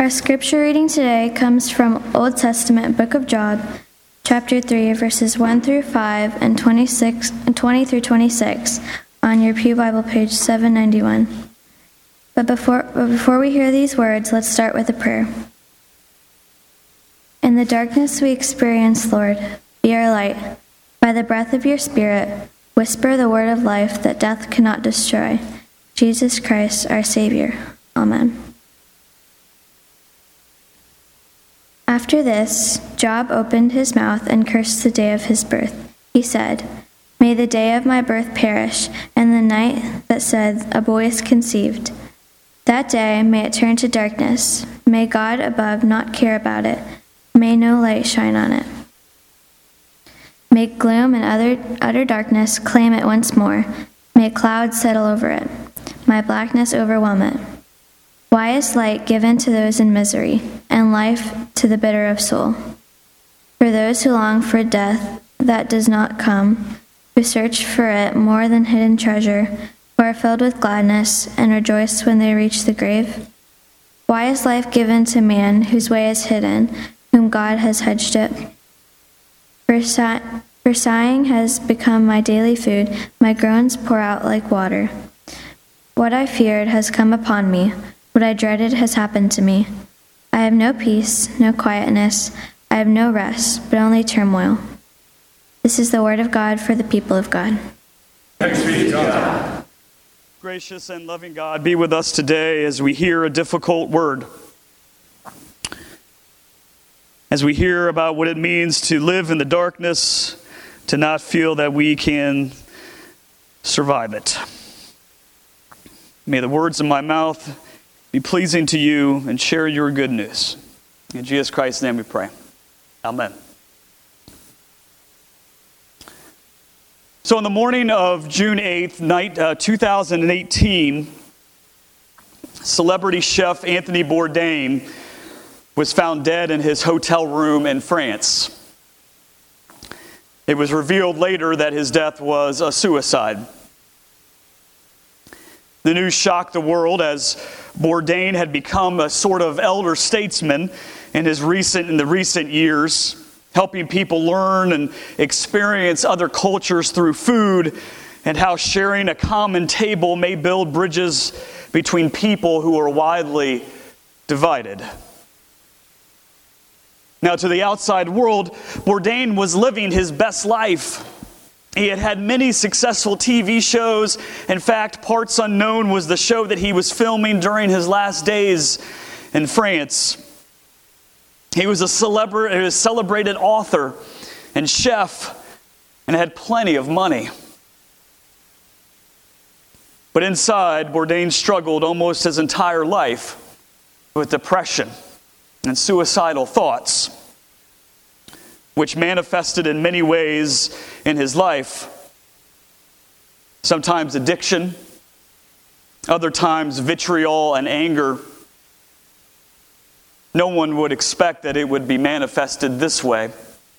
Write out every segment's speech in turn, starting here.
Our scripture reading today comes from Old Testament book of Job, chapter 3, verses 1 through 5 and 20 through 26 on your Pew Bible page 791. But before we hear these words, let's start with a prayer. In the darkness we experience, Lord, be our light. By the breath of your Spirit, whisper the word of life that death cannot destroy. Jesus Christ, our Savior. Amen. After this, Job opened his mouth and cursed the day of his birth. He said, "May the day of my birth perish, and the night that said, 'A boy is conceived.' That day may it turn to darkness. May God above not care about it. May no light shine on it. May gloom and utter darkness claim it once more. May clouds settle over it. My blackness overwhelm it. Why is light given to those in misery, and life to the bitter of soul? For those who long for death that does not come, who search for it more than hidden treasure, who are filled with gladness and rejoice when they reach the grave? Why is life given to man whose way is hidden, whom God has hedged it? For sighing has become my daily food, my groans pour out like water. What I feared has come upon me, what I dreaded has happened to me. I have no peace, no quietness, I have no rest, but only turmoil." This is the word of God for the people of God. Thanks be to God. Gracious and loving God, be with us today as we hear a difficult word. As we hear about what it means to live in the darkness, to not feel that we can survive it. May the words of my mouth be pleasing to you and share your good news. In Jesus Christ's name we pray. Amen. So on the morning of June 8th, 2018, celebrity chef Anthony Bourdain was found dead in his hotel room in France. It was revealed later that his death was a suicide. The news shocked the world as Bourdain had become a sort of elder statesman in the recent years, helping people learn and experience other cultures through food, and how sharing a common table may build bridges between people who are widely divided. Now, to the outside world, Bourdain was living his best life. He had had many successful TV shows. In fact, Parts Unknown was the show that he was filming during his last days in France. He was a celebrated author and chef and had plenty of money. But inside, Bourdain struggled almost his entire life with depression and suicidal thoughts, which manifested in many ways in his life. Sometimes addiction, other times vitriol and anger. No one would expect that it would be manifested this way.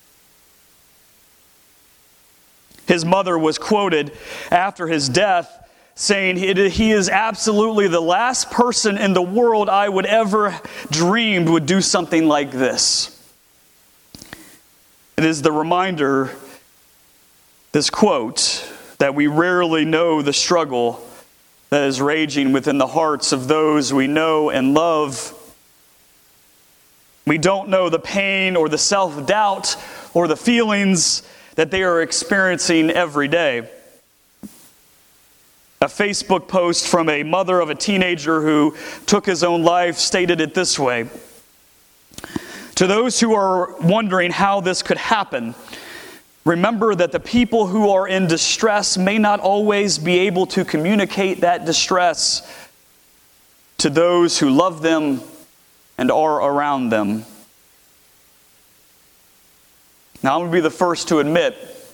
His mother was quoted after his death saying, "He is absolutely the last person in the world I would ever dreamed would do something like this." It is the reminder, this quote, that we rarely know the struggle that is raging within the hearts of those we know and love. We don't know the pain or the self-doubt or the feelings that they are experiencing every day. A Facebook post from a mother of a teenager who took his own life stated it this way: "To those who are wondering how this could happen, remember that the people who are in distress may not always be able to communicate that distress to those who love them and are around them." Now, I'm going to be the first to admit,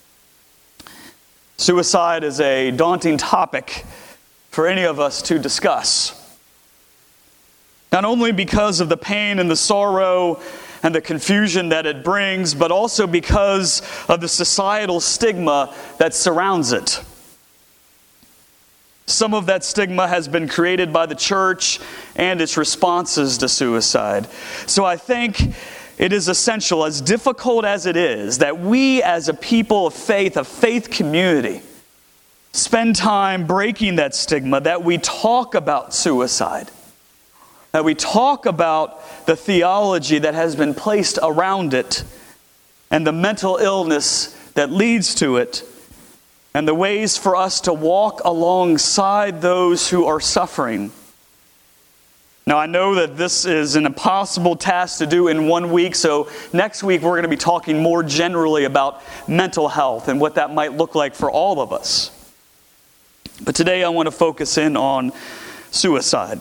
suicide is a daunting topic for any of us to discuss. Not only because of the pain and the sorrow and the confusion that it brings, but also because of the societal stigma that surrounds it. Some of that stigma has been created by the church and its responses to suicide. So I think it is essential, as difficult as it is, that we as a people of faith, a faith community, spend time breaking that stigma, that we talk about suicide, that we talk about the theology that has been placed around it and the mental illness that leads to it, and the ways for us to walk alongside those who are suffering. Now, I know that this is an impossible task to do in 1 week, so next week we're going to be talking more generally about mental health and what that might look like for all of us. But today I want to focus in on suicide.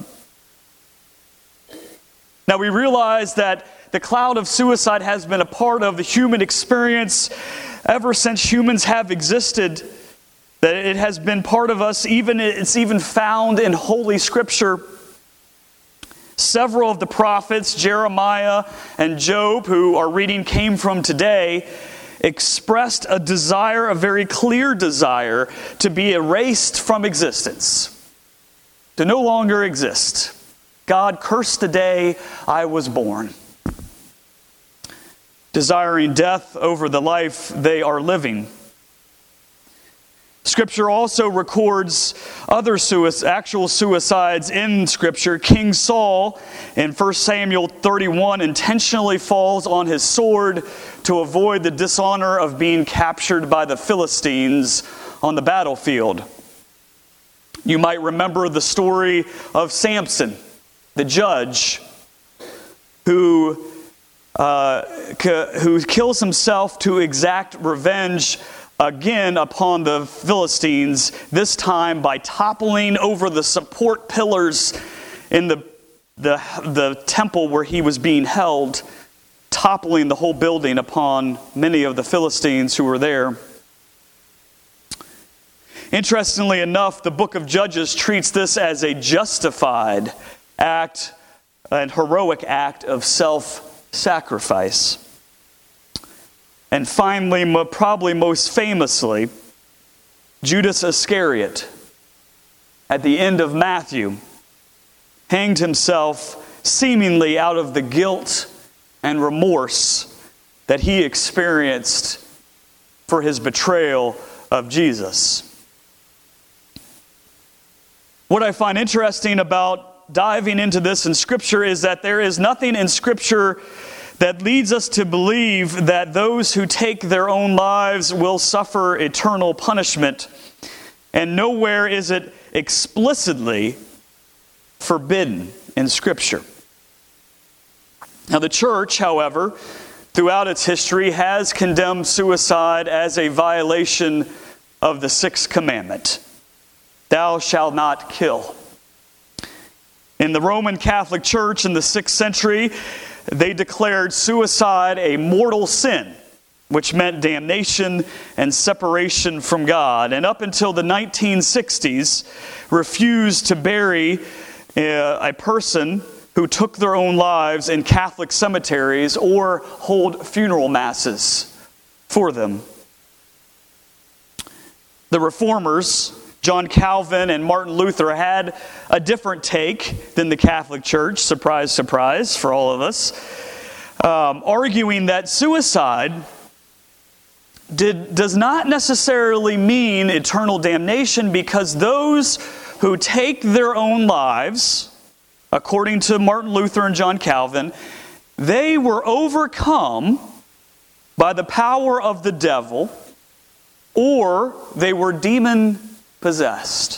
Now, we realize that the cloud of suicide has been a part of the human experience ever since humans have existed, that it has been part of us, it's even found in Holy Scripture. Several of the prophets, Jeremiah and Job, who our reading came from today, expressed a desire, a very clear desire, to be erased from existence, to no longer exist. God cursed the day I was born, desiring death over the life they are living. Scripture also records other actual suicides in Scripture. King Saul, in 1 Samuel 31, intentionally falls on his sword to avoid the dishonor of being captured by the Philistines on the battlefield. You might remember the story of Samson, the judge, who kills himself to exact revenge again upon the Philistines, this time by toppling over the support pillars in the temple where he was being held, toppling the whole building upon many of the Philistines who were there. Interestingly enough, the book of Judges treats this as a justified act, an heroic act of self-sacrifice. And finally, probably most famously, Judas Iscariot, at the end of Matthew, hanged himself seemingly out of the guilt and remorse that he experienced for his betrayal of Jesus. What I find interesting about diving into this in Scripture is that there is nothing in Scripture that leads us to believe that those who take their own lives will suffer eternal punishment. And nowhere is it explicitly forbidden in Scripture. Now, the church, however, throughout its history has condemned suicide as a violation of the sixth commandment. Thou shalt not kill. In the Roman Catholic Church in the 6th century, they declared suicide a mortal sin, which meant damnation and separation from God. And up until the 1960s, refused to bury a person who took their own lives in Catholic cemeteries or hold funeral masses for them. The Reformers, John Calvin and Martin Luther, had a different take than the Catholic Church, surprise, surprise for all of us, arguing that suicide does not necessarily mean eternal damnation, because those who take their own lives, according to Martin Luther and John Calvin, they were overcome by the power of the devil, or they were demon-possessed.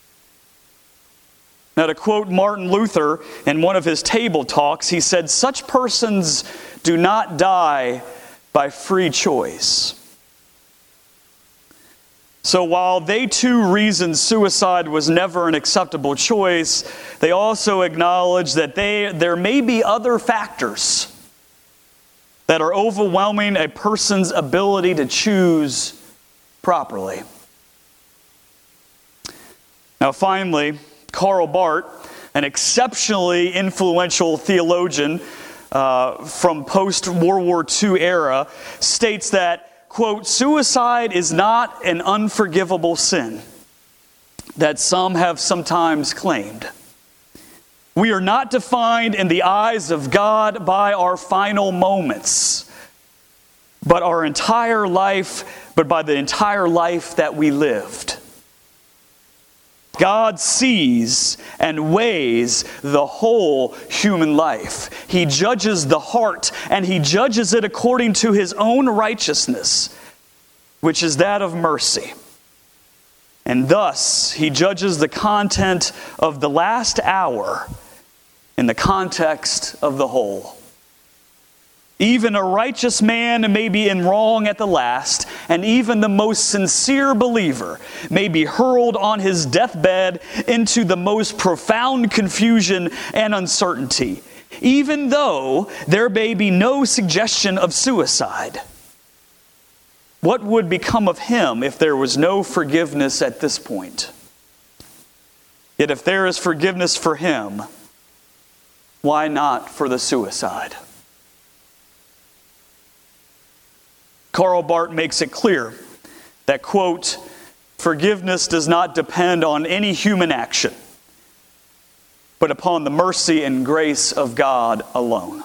Now, to quote Martin Luther in one of his table talks, he said, "Such persons do not die by free choice." So while they too reasoned suicide was never an acceptable choice, they also acknowledge that there may be other factors that are overwhelming a person's ability to choose properly. Now finally, Karl Barth, an exceptionally influential theologian from post-World War II era, states that, quote, "Suicide is not an unforgivable sin, that some have sometimes claimed. We are not defined in the eyes of God by our final moments, but by the entire life that we lived. God sees and weighs the whole human life. He judges the heart, and He judges it according to His own righteousness, which is that of mercy. And thus, He judges the content of the last hour in the context of the whole. Even a righteous man may be in wrong at the last, and even the most sincere believer may be hurled on his deathbed into the most profound confusion and uncertainty, even though there may be no suggestion of suicide. What would become of him if there was no forgiveness at this point? Yet if there is forgiveness for him, why not for the suicide? Karl Barth makes it clear that, quote, forgiveness does not depend on any human action, but upon the mercy and grace of God alone.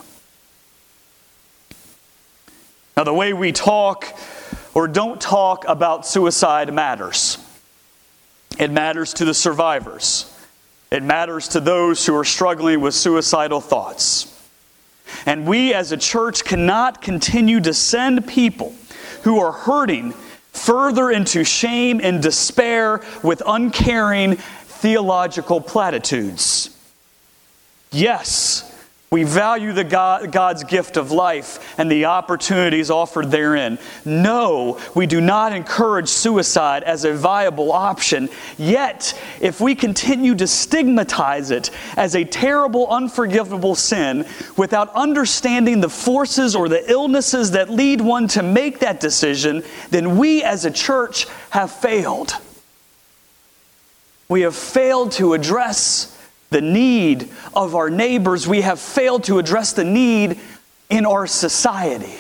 Now, the way we talk or don't talk about suicide matters. It matters to the survivors. It matters to those who are struggling with suicidal thoughts. And we as a church cannot continue to send people who are hurting further into shame and despair with uncaring theological platitudes. Yes, we value God's gift of life and the opportunities offered therein. No, we do not encourage suicide as a viable option. Yet, if we continue to stigmatize it as a terrible, unforgivable sin without understanding the forces or the illnesses that lead one to make that decision, then we as a church have failed. We have failed to address the need of our neighbors. We have failed to address the need in our society.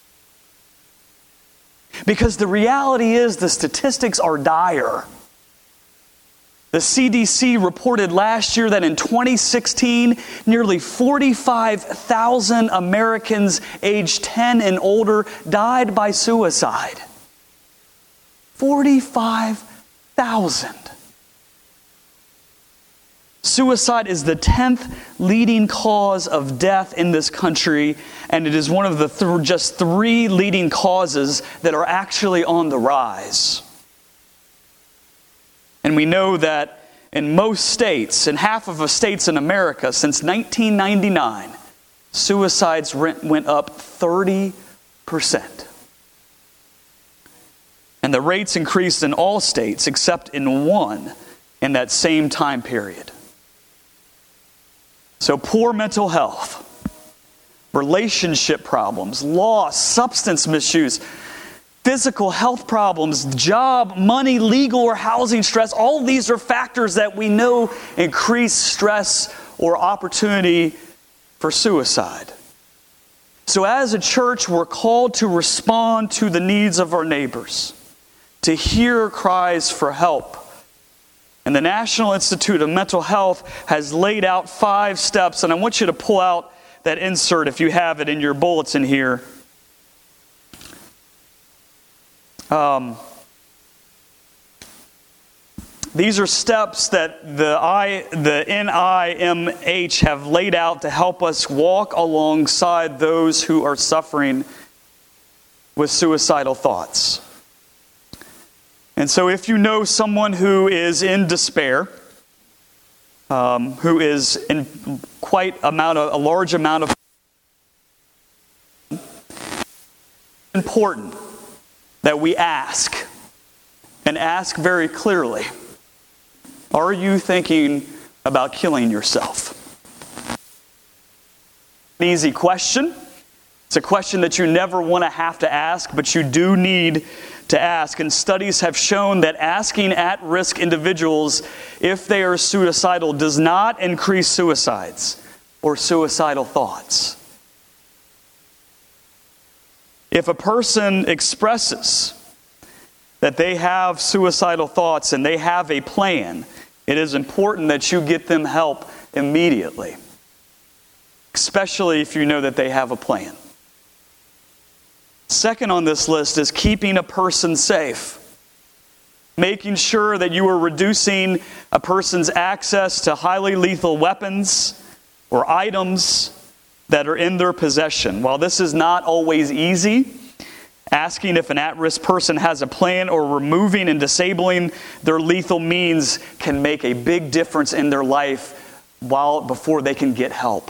Because the reality is the statistics are dire. The CDC reported last year that in 2016, nearly 45,000 Americans aged 10 and older died by suicide. 45,000. Suicide is the 10th leading cause of death in this country, and it is one of the just 3 leading causes that are actually on the rise. And we know that in most states, in half of the states in America, since 1999, suicides went up 30%. And the rates increased in all states except in one in that same time period. So poor mental health, relationship problems, loss, substance misuse, physical health problems, job, money, legal or housing stress, all of these are factors that we know increase stress or opportunity for suicide. So as a church, we're called to respond to the needs of our neighbors, to hear cries for help. And the National Institute of Mental Health has laid out 5 steps, and I want you to pull out that insert if you have it in your bulletin here. These are steps that the NIMH have laid out to help us walk alongside those who are suffering with suicidal thoughts. And so if you know someone who is in despair, who is in a large amount of, it's important that we ask, and ask very clearly, are you thinking about killing yourself? An easy question. It's a question that you never want to have to ask, but you do need to ask. And studies have shown that asking at-risk individuals if they are suicidal does not increase suicides or suicidal thoughts. If a person expresses that they have suicidal thoughts and they have a plan, it is important that you get them help immediately, especially if you know that they have a plan. Second on this list is keeping a person safe. Making sure that you are reducing a person's access to highly lethal weapons or items that are in their possession. While this is not always easy, asking if an at-risk person has a plan or removing and disabling their lethal means can make a big difference in their life before they can get help.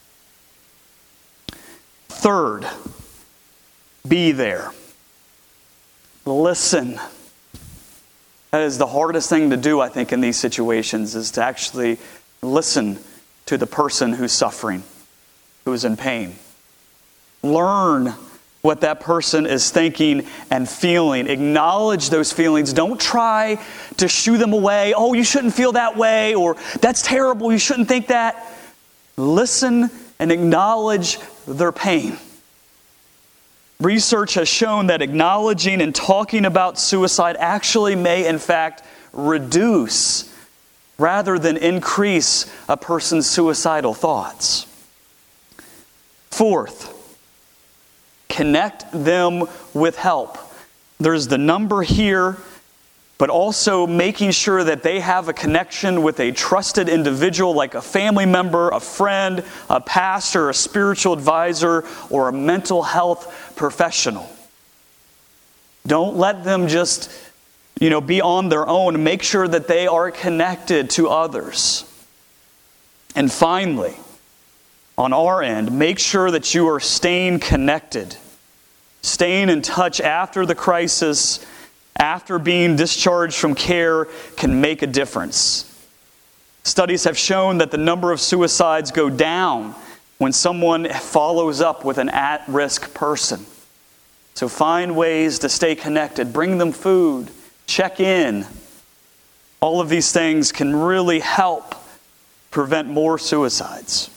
Third, be there. Listen. That is the hardest thing to do, I think, in these situations, is to actually listen to the person who's suffering, who is in pain. Learn what that person is thinking and feeling. Acknowledge those feelings. Don't try to shoo them away. Oh, you shouldn't feel that way, or that's terrible, you shouldn't think that. Listen and acknowledge their pain. Research has shown that acknowledging and talking about suicide actually may, in fact, reduce rather than increase a person's suicidal thoughts. Fourth, connect them with help. There's the number here, but also making sure that they have a connection with a trusted individual like a family member, a friend, a pastor, a spiritual advisor, or a mental health professional. Don't let them just, be on their own. Make sure that they are connected to others. And finally, on our end, make sure that you are staying connected, staying in touch after the crisis, after being discharged from care, can make a difference. Studies have shown that the number of suicides go down when someone follows up with an at-risk person. So find ways to stay connected. Bring them food. Check in. All of these things can really help prevent more suicides.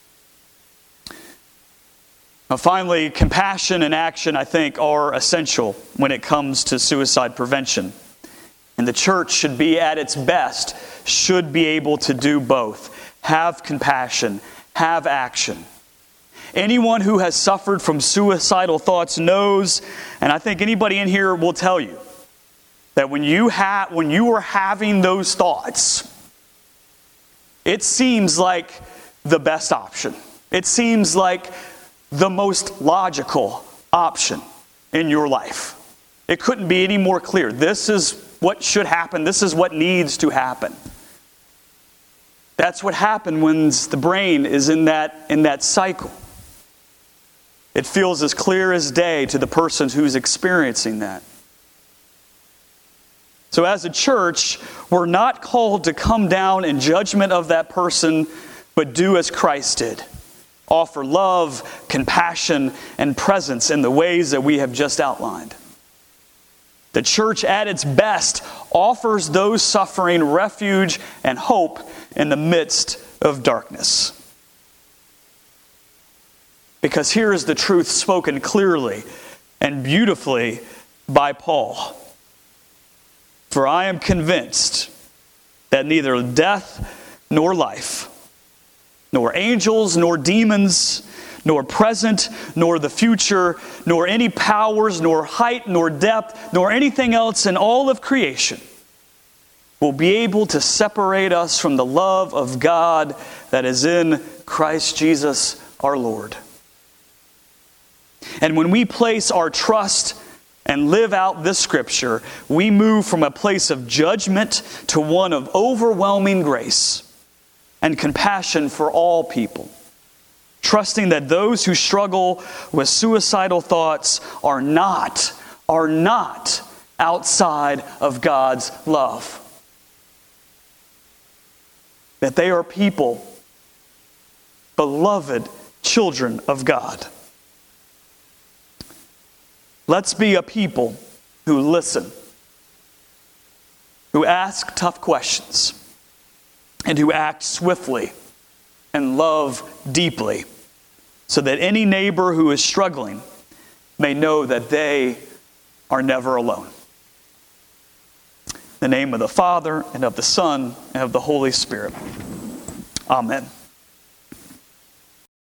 Now, finally, compassion and action, I think, are essential when it comes to suicide prevention. And the church should be at its best, should be able to do both. Have compassion, have action. Anyone who has suffered from suicidal thoughts knows, and I think anybody in here will tell you, that when you are having those thoughts, it seems like the best option. It seems like the most logical option in your life. It couldn't be any more clear. This is what should happen. This is what needs to happen. That's what happens when the brain is in that cycle. It feels as clear as day to the person who's experiencing that. So as a church, we're not called to come down in judgment of that person, but do as Christ did. Offer love, compassion, and presence in the ways that we have just outlined. The church at its best offers those suffering refuge and hope in the midst of darkness. Because here is the truth spoken clearly and beautifully by Paul. For I am convinced that neither death nor life, nor angels, nor demons, nor present, nor the future, nor any powers, nor height, nor depth, nor anything else in all of creation will be able to separate us from the love of God that is in Christ Jesus our Lord. And when we place our trust and live out this scripture, we move from a place of judgment to one of overwhelming grace and compassion for all people, trusting that those who struggle with suicidal thoughts are not outside of God's love. That they are people, beloved children of God. Let's be a people who listen, who ask tough questions, and who act swiftly and love deeply, so that any neighbor who is struggling may know that they are never alone. In the name of the Father, and of the Son, and of the Holy Spirit. Amen.